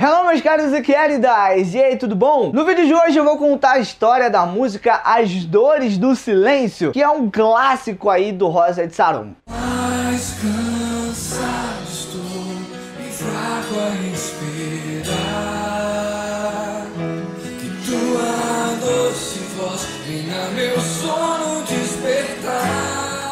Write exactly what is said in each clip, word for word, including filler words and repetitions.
Hello meus caros e queridas, e aí, tudo bom? No vídeo de hoje eu vou contar a história da música As Dores do Silêncio, que é um clássico aí do Rosa de Saron. Mais cansado estou e fraco a respirar, que tua doce voz venha meu sono despertar.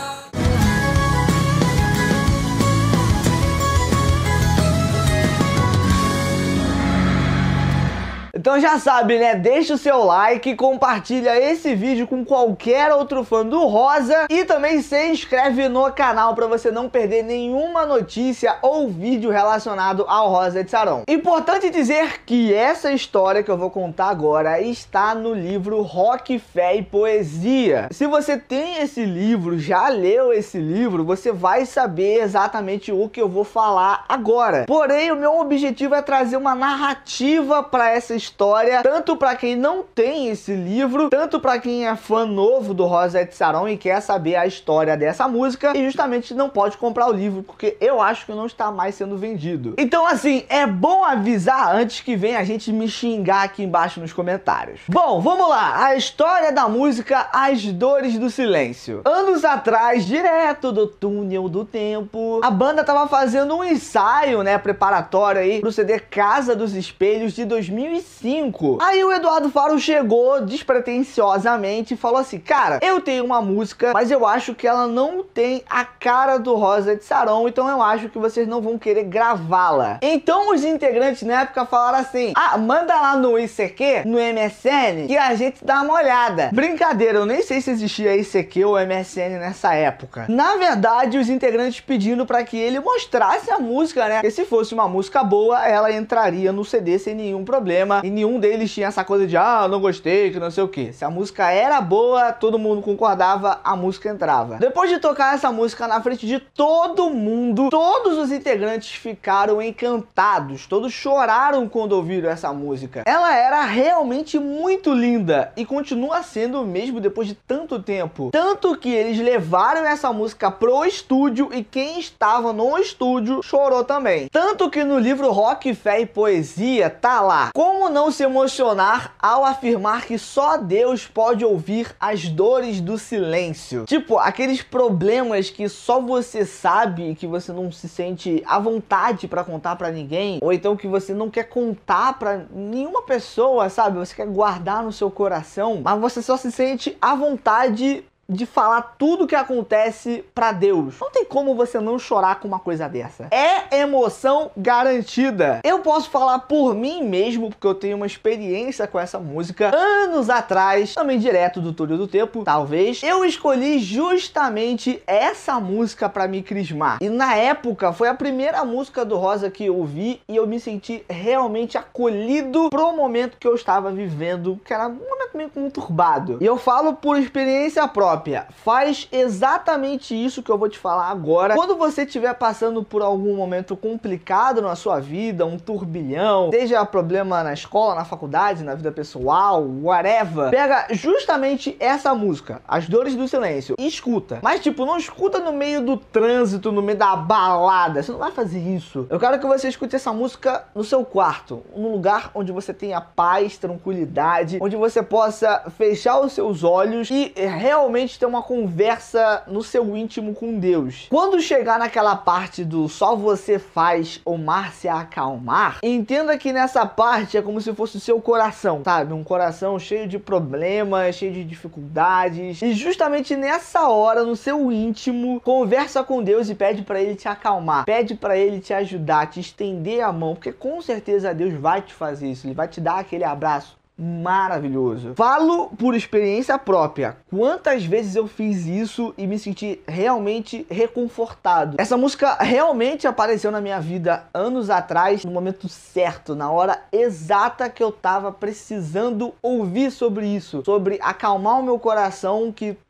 Então já sabe, né? Deixa o seu like, compartilha esse vídeo com qualquer outro fã do Rosa e também se inscreve no canal para você não perder nenhuma notícia ou vídeo relacionado ao Rosa de Saron. Importante dizer que essa história que eu vou contar agora está no livro Rock, Fé e Poesia. Se você tem esse livro, já leu esse livro, você vai saber exatamente o que eu vou falar agora. Porém, o meu objetivo é trazer uma narrativa para essa história. História, tanto para quem não tem esse livro, tanto para quem é fã novo do Rosa de Saron e quer saber a história dessa música e justamente não pode comprar o livro porque eu acho que não está mais sendo vendido. Então assim, é bom avisar antes que venha a gente me xingar aqui embaixo nos comentários. Bom, vamos lá, a história da música As Dores do Silêncio. Anos atrás, direto do túnel do tempo, a banda tava fazendo um ensaio, né, preparatório aí pro C D Casa dos Espelhos de dois mil e cinco. Aí o Eduardo Faro chegou despretensiosamente e falou assim: cara, eu tenho uma música, mas eu acho que ela não tem a cara do Rosa de Saron, então eu acho que vocês não vão querer gravá-la. Então os integrantes na época falaram assim: ah, manda lá no I C Q, no M S N, que a gente dá uma olhada. Brincadeira, eu nem sei se existia I C Q ou M S N nessa época. Na verdade, os integrantes pedindo para que ele mostrasse a música, né? Porque se fosse uma música boa, ela entraria no C D sem nenhum problema. E nenhum deles tinha essa coisa de, ah, não gostei, que não sei o que. Se a música era boa, todo mundo concordava, a música entrava. Depois de tocar essa música na frente de todo mundo, todos os integrantes ficaram encantados. Todos choraram quando ouviram essa música. Ela era realmente muito linda e continua sendo mesmo depois de tanto tempo. Tanto que eles levaram essa música pro estúdio e quem estava no estúdio chorou também. Tanto que no livro Rock, Fé e Poesia tá lá: como não se emocionar ao afirmar que só Deus pode ouvir as dores do silêncio. Tipo, aqueles problemas que só você sabe, que você não se sente à vontade pra contar pra ninguém, ou então que você não quer contar pra nenhuma pessoa, sabe? Você quer guardar no seu coração, mas você só se sente à vontade de falar tudo que acontece pra Deus. Não tem como você não chorar com uma coisa dessa. É emoção garantida. Eu posso falar por mim mesmo, porque eu tenho uma experiência com essa música. Anos atrás, também direto do túnel do tempo, talvez, eu escolhi justamente essa música pra me crismar. E na época, foi a primeira música do Rosa que eu ouvi e eu me senti realmente acolhido pro momento que eu estava vivendo, que era um momento meio conturbado. E eu falo por experiência própria. Faz exatamente isso que eu vou te falar agora. Quando você estiver passando por algum momento complicado na sua vida, um turbilhão, seja problema na escola, na faculdade, na vida pessoal, whatever, pega justamente essa música, As Dores do Silêncio, e escuta. Mas tipo, não escuta no meio do trânsito, no meio da balada. Você não vai fazer isso. Eu quero que você escute essa música no seu quarto, num lugar onde você tenha paz, tranquilidade, onde você possa fechar os seus olhos e realmente ter uma conversa no seu íntimo com Deus. Quando chegar naquela parte do só você faz o mar se acalmar, entenda que nessa parte é como se fosse o seu coração, sabe? Um coração cheio de problemas, cheio de dificuldades. E justamente nessa hora, no seu íntimo, conversa com Deus e pede para ele te acalmar. Pede para ele te ajudar, te estender a mão, porque com certeza Deus vai te fazer isso. Ele vai te dar aquele abraço maravilhoso. Falo por experiência própria. Quantas vezes eu fiz isso e me senti realmente reconfortado. Essa música realmente apareceu na minha vida anos atrás, no momento certo, na hora exata que eu tava precisando ouvir sobre isso, sobre acalmar o meu coração, que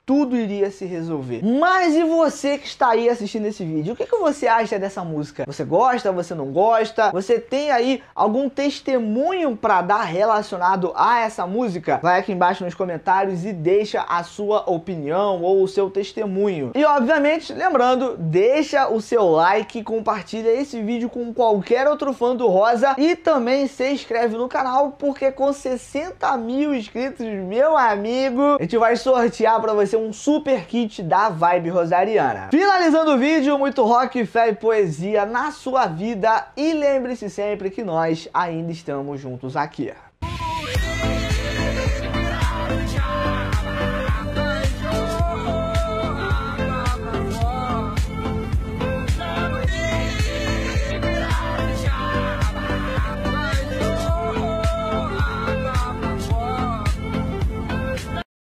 tudo iria se resolver. Mas e você que está aí assistindo esse vídeo? O que, que você acha dessa música? Você gosta? Você não gosta? Você tem aí algum testemunho para dar relacionado a essa música? Vai aqui embaixo nos comentários e deixa a sua opinião ou o seu testemunho. E obviamente, lembrando, deixa o seu like, compartilha esse vídeo com qualquer outro fã do Rosa e também se inscreve no canal, porque com sessenta mil inscritos, meu amigo, a gente vai sortear para você um super kit da Vibe Rosariana. Finalizando o vídeo, muito rock, fé e poesia na sua vida e lembre-se sempre que nós ainda estamos juntos aqui.